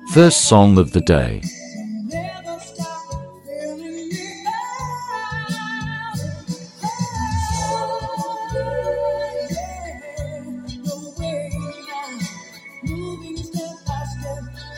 First song of the day. Moving step by step.